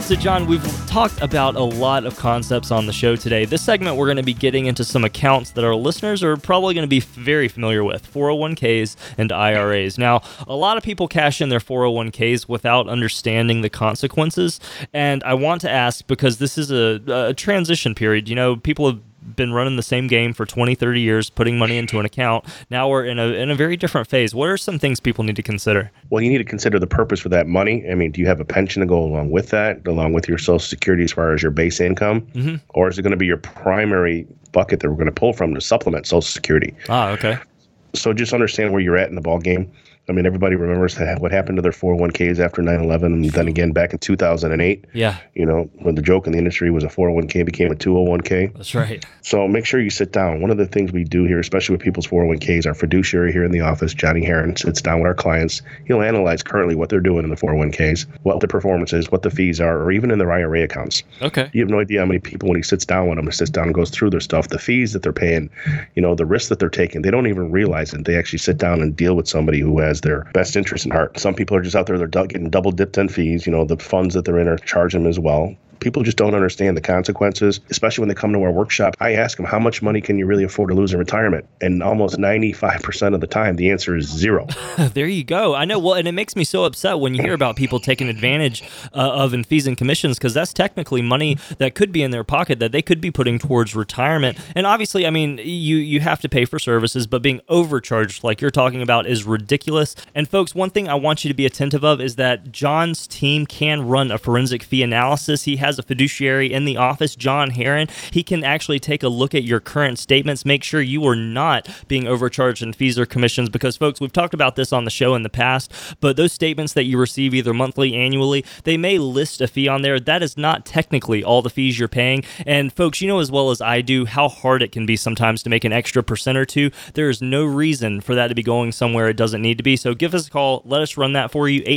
So, John, we've talked about a lot of concepts on the show today. This segment, we're going to be getting into some accounts that our listeners are probably going to be very familiar with, 401ks and IRAs. Now, a lot of people cash in their 401ks without understanding the consequences, and I want to ask, because this is a transition period. You know, people have been running the same game for 20, 30 years, putting money into an account. Now we're in a very different phase. What are some things people need to consider? Well, you need to consider the purpose for that money. I mean, do you have a pension to go along with that, along with your Social Security as far as your base income? Mm-hmm. Or is it going to be your primary bucket that we're going to pull from to supplement Social Security? Okay. So just understand where you're at in the ball game. I mean, everybody remembers what happened to their 401ks after 9/11, and then again back in 2008. Yeah. You know, when the joke in the industry was a 401k became a 201k. That's right. So make sure you sit down. One of the things we do here, especially with people's 401ks, our fiduciary here in the office, Johnny Herron, sits down with our clients. He'll analyze currently what they're doing in the 401ks, what the performance is, what the fees are, or even in their IRA accounts. Okay. You have no idea how many people, when he sits down with them, sits down and goes through their stuff, the fees that they're paying, you know, the risks that they're taking. They don't even realize it. They actually sit down and deal with somebody who has their best interest in heart. Some people are just out there, they're getting double dipped in fees. You know, the funds that they're in are charging them as well. People just don't understand the consequences, especially when they come to our workshop. I ask them, how much money can you really afford to lose in retirement? And almost 95% of the time, the answer is zero. There you go. I know. Well, and it makes me so upset when you hear about people taking advantage of in fees and commissions, because that's technically money that could be in their pocket that they could be putting towards retirement. And obviously, I mean, you have to pay for services, but being overcharged like you're talking about is ridiculous. And folks, one thing I want you to be attentive of is that John's team can run a forensic fee analysis. He has a fiduciary in the office, John Herron. He can actually take a look at your current statements, make sure you are not being overcharged in fees or commissions, because folks, we've talked about this on the show in the past, but those statements that you receive either monthly, annually, they may list a fee on there. That is not technically all the fees you're paying. And folks, you know as well as I do how hard it can be sometimes to make an extra % or two. There is no reason for that to be going somewhere it doesn't need to be. So give us a call. Let us run that for you.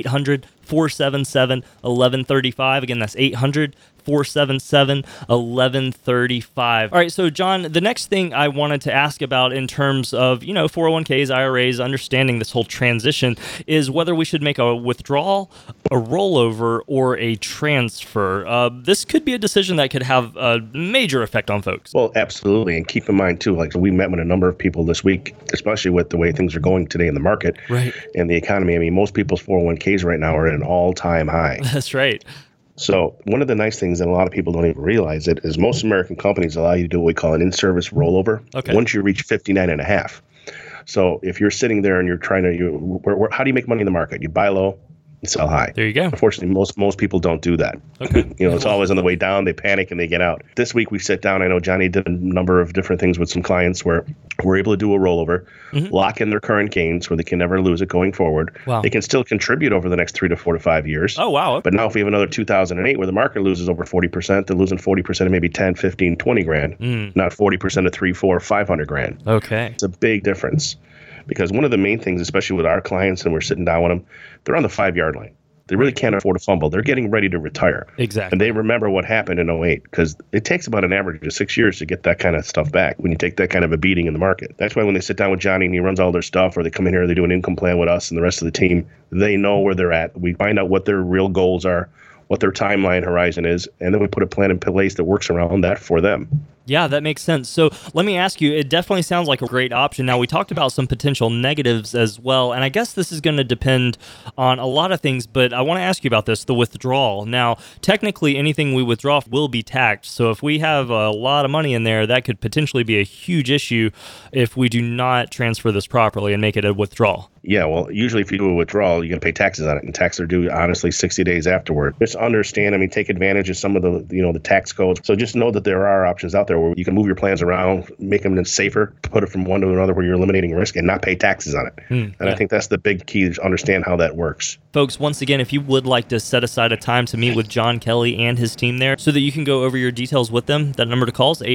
800-477-1135. Again, that's 800-477-1135. All right, so John, the next thing I wanted to ask about in terms of, 401ks, IRAs, understanding this whole transition is whether we should make a withdrawal, a rollover, or a transfer. This could be a decision that could have a major effect on folks. Well, absolutely. And keep in mind, too, like we met with a number of people this week, especially with the way things are going today in the market and the economy. I mean, most people's 401ks right now are at an all-time high. That's right. So one of the nice things that a lot of people don't even realize it is most American companies allow you to do what we call an in-service rollover once you reach 59 and a half. So if you're sitting there and you're trying to, how do you make money in the market? You buy low and sell high. There you go. Unfortunately, most people don't do that. Okay. It's always on the way down. They panic and they get out. This week we sit down. I know Johnny did a number of different things with some clients where we're able to do a rollover, lock in their current gains where they can never lose it going forward. Wow. They can still contribute over the next 3 to 4 to 5 years. Oh, wow. But now if we have another 2008 where the market loses over 40%, they're losing 40% of maybe 10, 15, 20 grand, not 40% of 3, 4, 500 grand. Okay. It's a big difference because one of the main things, especially with our clients and we're sitting down with them, they're on the 5-yard line. They really can't afford to fumble. They're getting ready to retire. Exactly. And they remember what happened in 08 because it takes about an average of 6 years to get that kind of stuff back when you take that kind of a beating in the market. That's why when they sit down with Johnny and he runs all their stuff or they come in here, they do an income plan with us and the rest of the team, they know where they're at. We find out what their real goals are, what their timeline horizon is, and then we put a plan in place that works around that for them. Yeah, that makes sense. So let me ask you, it definitely sounds like a great option. Now, we talked about some potential negatives as well, and I guess this is going to depend on a lot of things, but I want to ask you about this, the withdrawal. Now, technically, anything we withdraw will be taxed, so if we have a lot of money in there, that could potentially be a huge issue if we do not transfer this properly and make it a withdrawal. Yeah, well, usually if you do a withdrawal, you're going to pay taxes on it, and taxes are due, honestly, 60 days afterward. Just understand, take advantage of some of the, the tax codes. So just know that there are options out there where you can move your plans around, make them safer, put it from one to another where you're eliminating risk and not pay taxes on it. I think that's the big key to understand how that works. Folks, once again, if you would like to set aside a time to meet with John Kelly and his team there so that you can go over your details with them, that number to call is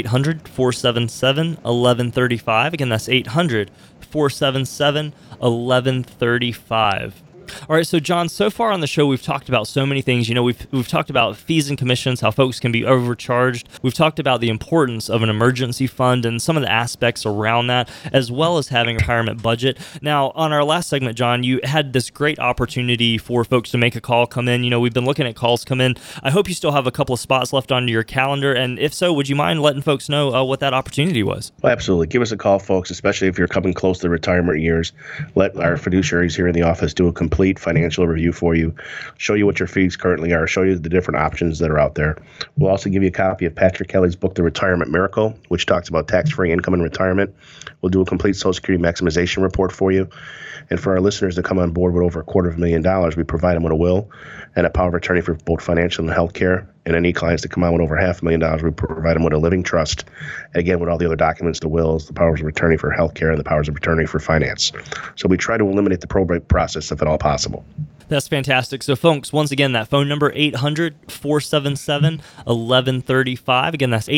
800-477-1135. Again, that's 800-477-1135. All right, so John, so far on the show, we've talked about so many things. We've talked about fees and commissions, how folks can be overcharged. We've talked about the importance of an emergency fund and some of the aspects around that, as well as having a retirement budget. Now, on our last segment, John, you had this great opportunity for folks to make a call, come in. We've been looking at calls come in. I hope you still have a couple of spots left on your calendar, and if so, would you mind letting folks know what that opportunity was? Well, absolutely. Give us a call, folks, especially if you're coming close to the retirement years. Let our fiduciaries here in the office do a complete financial review for you, show you what your fees currently are, show you the different options that are out there. We'll also give you a copy of Patrick Kelly's book, The Retirement Miracle, which talks about tax-free income in retirement. We'll do a complete Social Security maximization report for you. And for our listeners to come on board with over $250,000, we provide them with a will and a power of attorney for both financial and health care. And any clients that come on with over $500,000, we provide them with a living trust. Again, with all the other documents, the wills, the powers of attorney for health care, and the powers of attorney for finance. So we try to eliminate the probate process if at all possible. That's fantastic. So, folks, once again, that phone number, 800-477-1135. Again, that's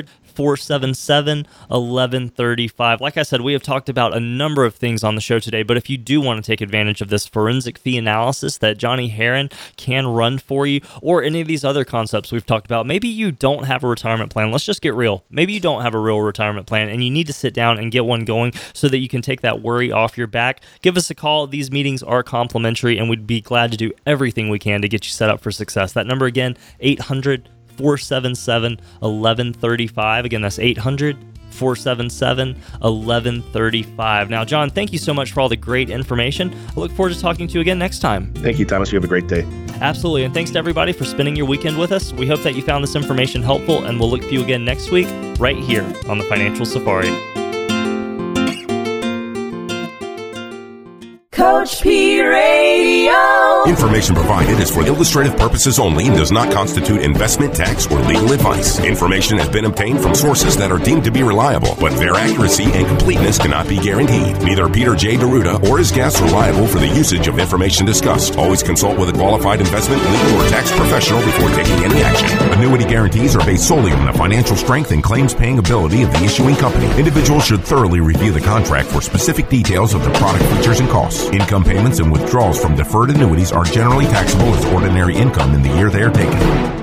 800-477-1135. Like I said, we have talked about a number of things on the show today, but if you do want to take advantage of this forensic fee analysis that Johnny Herron can run for you, or any of these other concepts we've talked about, maybe you don't have a retirement plan. Let's just get real. Maybe you don't have a real retirement plan, and you need to sit down and get one going so that you can take that worry off your back. Give us a call. These meetings are complimentary, and we'd be glad to do everything we can to get you set up for success. That number again, 800-477-1135. Again, that's 800-477-1135. Now, John, thank you so much for all the great information. I look forward to talking to you again next time. Thank you, Thomas. You have a great day. Absolutely. And thanks to everybody for spending your weekend with us. We hope that you found this information helpful, and we'll look for you again next week right here on the Financial Safari. Coach P Radio. Information provided is for illustrative purposes only and does not constitute investment, tax, or legal advice. Information has been obtained from sources that are deemed to be reliable, but their accuracy and completeness cannot be guaranteed. Neither Peter J. Deruta or his guests are liable for the usage of information discussed. Always consult with a qualified investment, legal, or tax professional before taking any action. Annuity guarantees are based solely on the financial strength and claims-paying ability of the issuing company. Individuals should thoroughly review the contract for specific details of the product features and costs. Income payments and withdrawals from deferred annuities are generally taxable as ordinary income in the year they are taken.